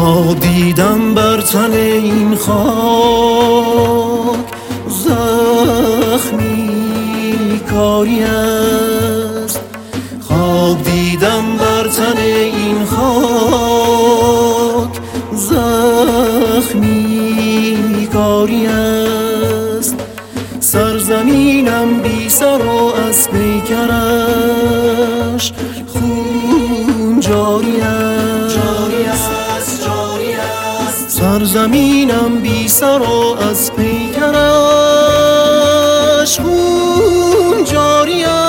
خواب دیدم بر تن این خاک، زخمی کاری است. خواب دیدم بر تن این خاک، زخمی کاری است. سرزمینم بی سر و از پیکرش خون جاری است. سرزمینم بی سر و از پیکرش خون جاری است.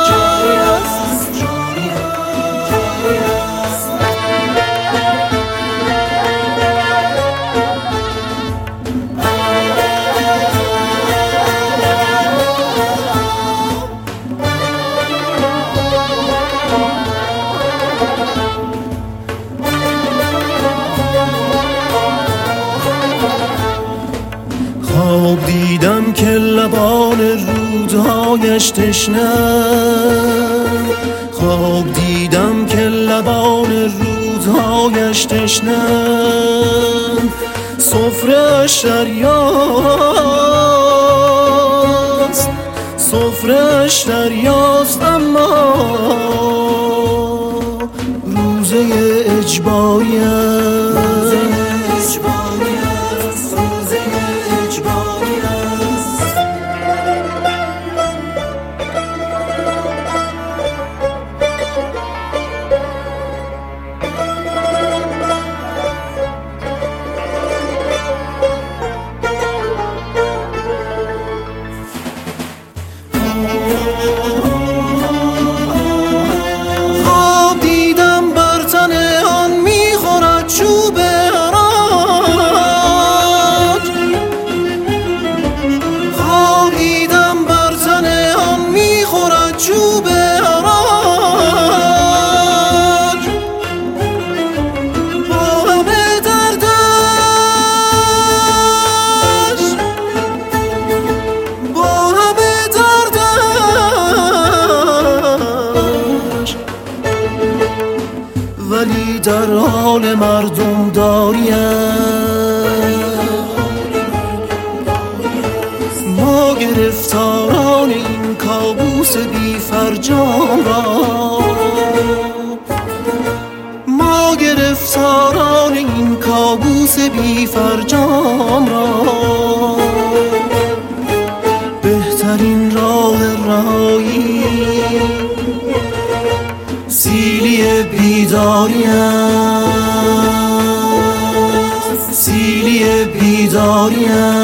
خواب دیدم که لبان رودهایش تشنه‌اند. خواب دیدم که لبان رودهایش تشنه‌اند. سفره‌اش دریاست، سفره‌اش دریاست، اما روزه اجباری است. خواب دیدم بر تن آن میخورد چوب حراج. خواب دیدم بر تن آن میخورد چوب حراج. با همه دردش، با همه دردش، ولی در حال مردم داری است. ما گرفتاران این کابوس بی فرجام را، ما گرفتاران این کابوس بی فرجام را، بهترین راه رهایی سیلی بیداری است. سیلی بیداری است.